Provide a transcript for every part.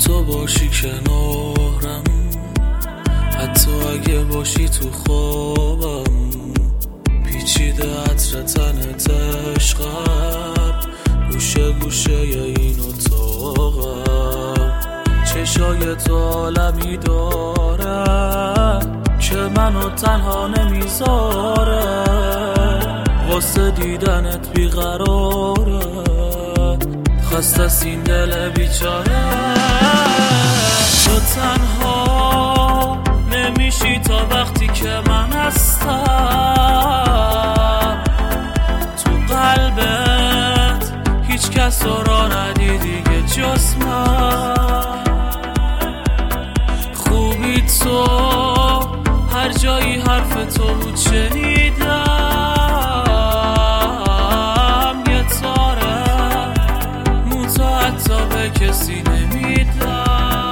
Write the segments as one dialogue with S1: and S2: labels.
S1: تو باشی کنارم، حتی اگه باشی تو خوابم، پیچیده عطر تنت عشقم، گوشه گوشه این اتاقم. چشای تو عالمی داره که منو تنها نمیذاره، واسه دیدنت بیقراره، خسته از این دل بیچاره. تو تنها نمیشی تا وقتی که من هستم، تو قلبت هیچ کس را ندیدی دیگه جز من. خوبی تو هر جایی حرف تو بود شنیدم، یه تاره موتا حتی به کسی نمیدم.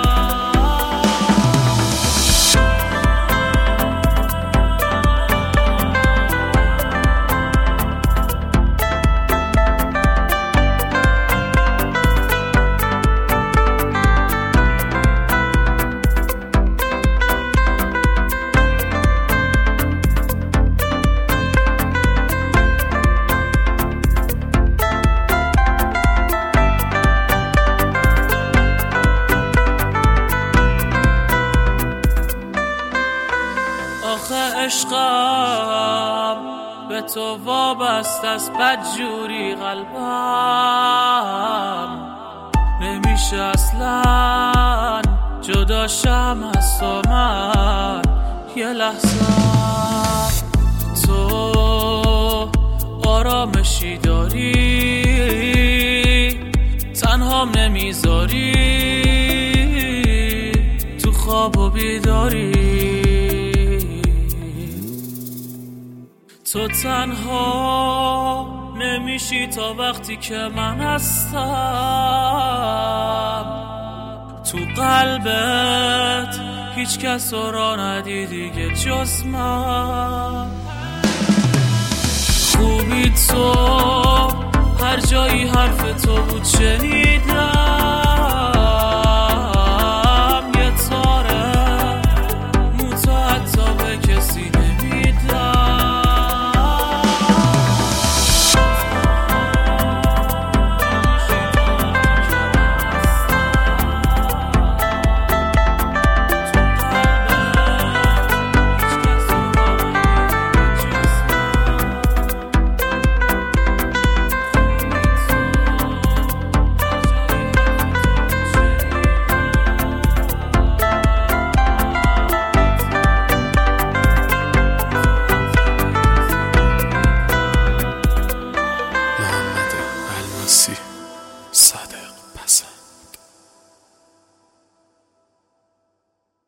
S1: عشقم به تو وابست از بدجوری، قلبم نمیشه اصلا جداشم از تو من یه لحظه. تو آرامشی داری، تنهام نمیذاری، تو خواب و بیداری. تو تنها نمیشی تا وقتی که من هستم، تو قلبت هیچ کس را ندیدی دیگه جز من. خوبی تو هر جایی حرف تو بود شنیدم،